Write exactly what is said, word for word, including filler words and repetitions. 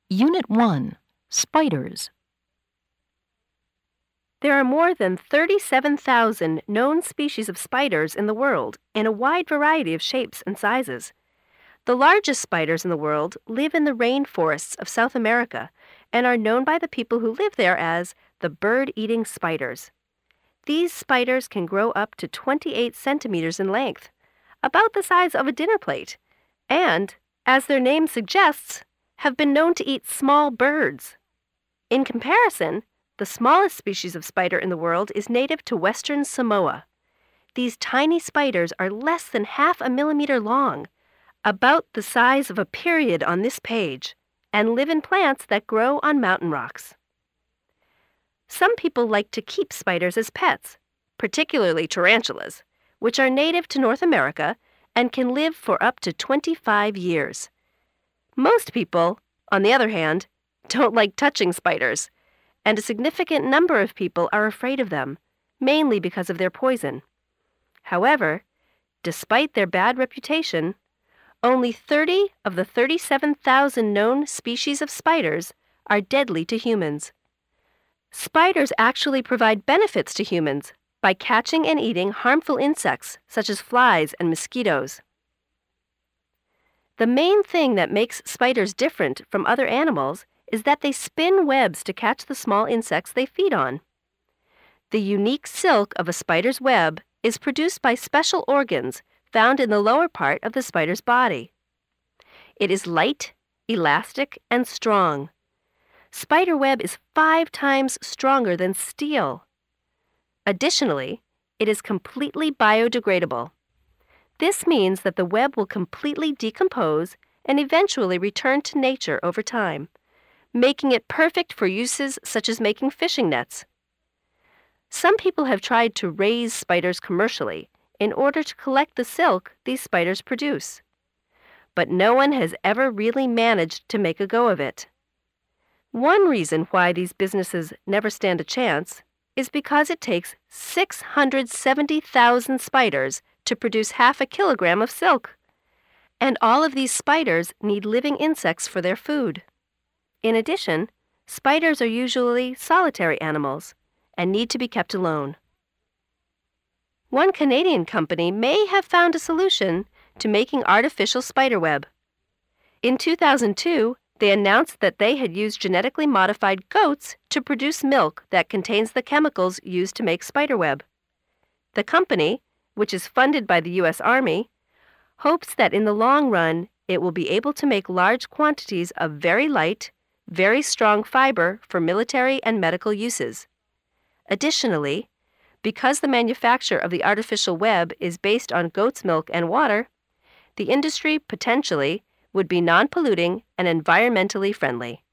Unit one, Spiders. There are more than thirty-seven thousand known species of spiders in the world in a wide variety of shapes and sizes. The largest spiders in the world live in the rainforests of South America and are known by the people who live there as the bird-eating spiders. These spiders can grow up to twenty-eight centimeters in length, about the size of a dinner plate, and, as their name suggests, have been known to eat small birds. In comparison, the smallest species of spider in the world is native to western Samoa. These tiny spiders are less than half a millimeter long, about the size of a period on this page, and live in plants that grow on mountain rocks. Some people like to keep spiders as pets, particularly tarantulas, which are native to North America and can live for up to twenty-five years. Most people, on the other hand, don't like touching spiders, and a significant number of people are afraid of them, mainly because of their poison. However, despite their bad reputation, only thirty of the thirty-seven thousand known species of spiders are deadly to humans. Spiders actually provide benefits to humans by catching and eating harmful insects such as flies and mosquitoes. The main thing that makes spiders different from other animals is that they spin webs to catch the small insects they feed on. The unique silk of a spider's web is produced by special organs found in the lower part of the spider's body. It is light, elastic, and strong. Spider web is five times stronger than steel. Additionally, it is completely biodegradable. This means that the web will completely decompose and eventually return to nature over time, making it perfect for uses such as making fishing nets. Some people have tried to raise spiders commercially in order to collect the silk these spiders produce, but no one has ever really managed to make a go of it. One reason why these businesses never stand a chance is because it takes six hundred seventy thousand spiders to produce half a kilogram of silk, and all of these spiders need living insects for their food. In addition, spiders are usually solitary animals and need to be kept alone. One Canadian company may have found a solution to making artificial spiderweb. In two thousand two, they announced that they had used genetically modified goats to produce milk that contains the chemicals used to make spiderweb. The company, which is funded by the U S Army, hopes that in the long run it will be able to make large quantities of very light, very strong fiber for military and medical uses. Additionally, because the manufacture of the artificial web is based on goat's milk and water, the industry potentially would be non-polluting and environmentally friendly.